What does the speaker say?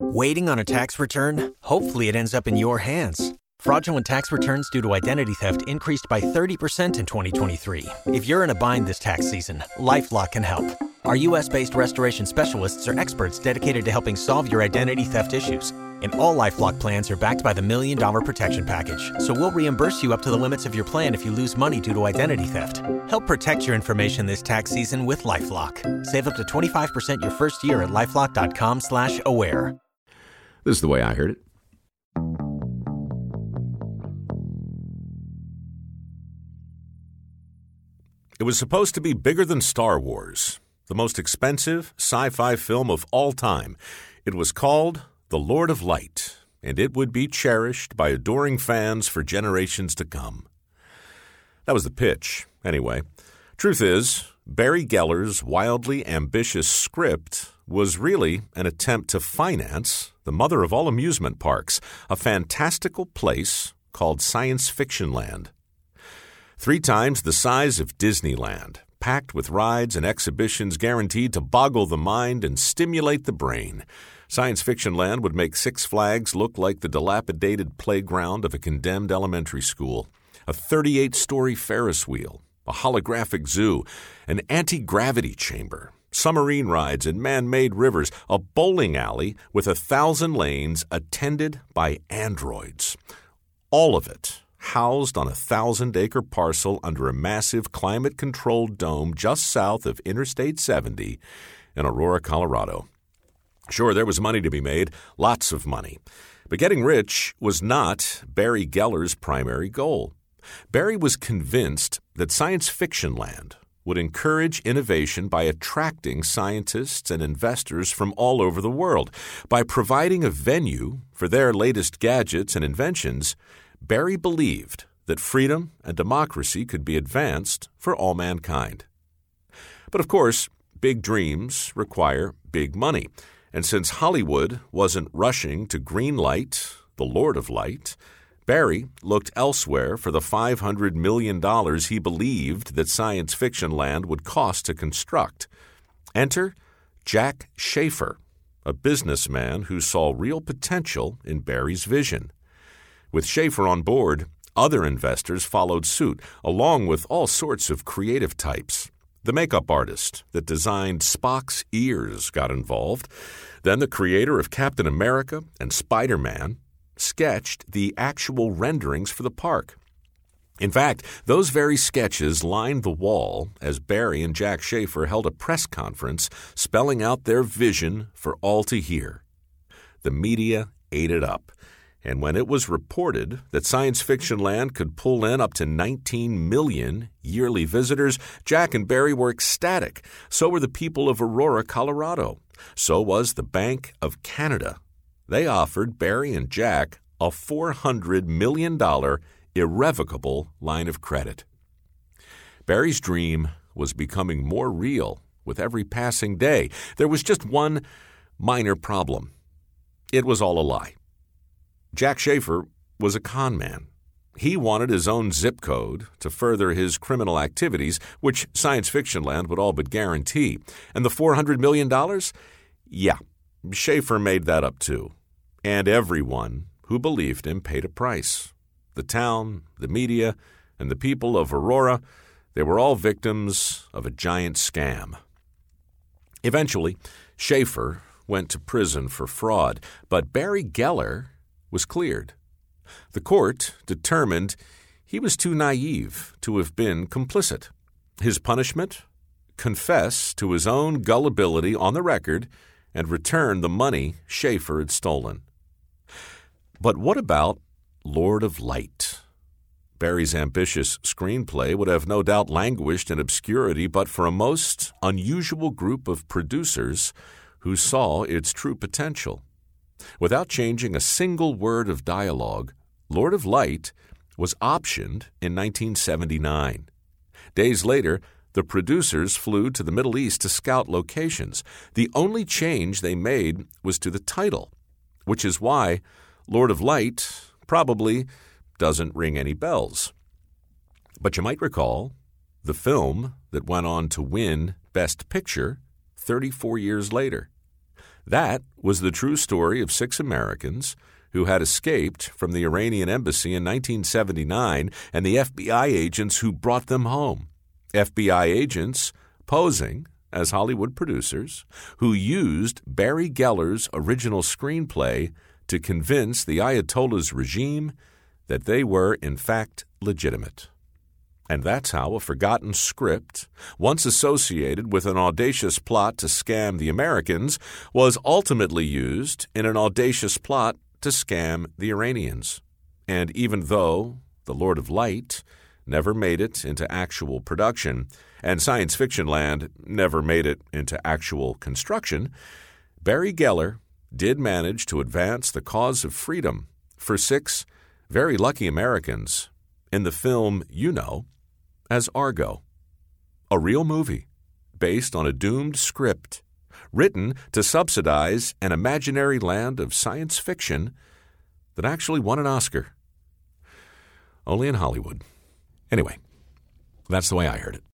Waiting on a tax return? Hopefully it ends up in your hands. Fraudulent tax returns due to identity theft increased by 30% in 2023. If you're in a bind this tax season, LifeLock can help. Our U.S.-based restoration specialists are experts dedicated to helping solve your identity theft issues. And all LifeLock plans are backed by the $1 Million Protection Package. So we'll reimburse you up to the limits of your plan if you lose money due to identity theft. Help protect your information this tax season with LifeLock. Save up to 25% your first year at LifeLock.com/aware. This is the way I heard it. It was supposed to be bigger than Star Wars, the most expensive sci-fi film of all time. It was called The Lord of Light, and it would be cherished by adoring fans for generations to come. That was the pitch, anyway. Truth is, Barry Gellar's wildly ambitious script was really an attempt to finance the mother of all amusement parks, a fantastical place called Science Fiction Land. 3 times the size of Disneyland, packed with rides and exhibitions guaranteed to boggle the mind and stimulate the brain. Science Fiction Land would make Six Flags look like the dilapidated playground of a condemned elementary school. A 38-story Ferris wheel, a holographic zoo, an anti-gravity chamber, submarine rides and man-made rivers, a bowling alley with 1,000 lanes attended by androids. All of it housed on a 1,000-acre parcel under a massive climate-controlled dome just south of Interstate 70 in Aurora, Colorado. Sure, there was money to be made, lots of money. But getting rich was not Barry Gellar's primary goal. Barry was convinced that Science Fiction Land would encourage innovation by attracting scientists and investors from all over the world. By providing a venue for their latest gadgets and inventions, Barry believed that freedom and democracy could be advanced for all mankind. But of course, big dreams require big money. And since Hollywood wasn't rushing to greenlight The Lord of Light, Barry looked elsewhere for the $500 million he believed that Science Fiction Land would cost to construct. Enter Jack Schaefer, a businessman who saw real potential in Barry's vision. With Schaefer on board, other investors followed suit, along with all sorts of creative types. The makeup artist that designed Spock's ears got involved. Then the creator of Captain America and Spider-Man sketched the actual renderings for the park. In fact, those very sketches lined the wall as Barry and Jack Schaefer held a press conference spelling out their vision for all to hear. The media ate it up. And when it was reported that Science Fiction Land could pull in up to 19 million yearly visitors, Jack and Barry were ecstatic. So were the people of Aurora, Colorado. So was the Bank of Canada. They offered Barry and Jack a $400 million irrevocable line of credit. Barry's dream was becoming more real with every passing day. There was just one minor problem. It was all a lie. Jack Schaefer was a con man. He wanted his own zip code to further his criminal activities, which Science Fiction Land would all but guarantee. And the $400 million? Yeah, Schaefer made that up too. And everyone who believed him paid a price. The town, the media, and the people of Aurora, they were all victims of a giant scam. Eventually, Schaefer went to prison for fraud, but Barry Gellar was cleared. The court determined he was too naive to have been complicit. His punishment? Confess to his own gullibility on the record and return the money Schaefer had stolen. But what about Lord of Light? Barry's ambitious screenplay would have no doubt languished in obscurity but for a most unusual group of producers who saw its true potential. Without changing a single word of dialogue, Lord of Light was optioned in 1979. Days later, the producers flew to the Middle East to scout locations. The only change they made was to the title, which is why Lord of Light probably doesn't ring any bells. But you might recall the film that went on to win Best Picture 34 years later. That was the true story of 6 Americans who had escaped from the Iranian embassy in 1979 and the FBI agents who brought them home. FBI agents posing as Hollywood producers who used Barry Geller's original screenplay to convince the Ayatollah's regime that they were, in fact, legitimate. And that's how a forgotten script, once associated with an audacious plot to scam the Americans, was ultimately used in an audacious plot to scam the Iranians. And even though The Lord of Light never made it into actual production, and Science Fiction Land never made it into actual construction, Barry Geller did manage to advance the cause of freedom for 6 very lucky Americans in the film you know as Argo, a real movie based on a doomed script written to subsidize an imaginary land of science fiction that actually won an Oscar. Only in Hollywood. Anyway, that's the way I heard it.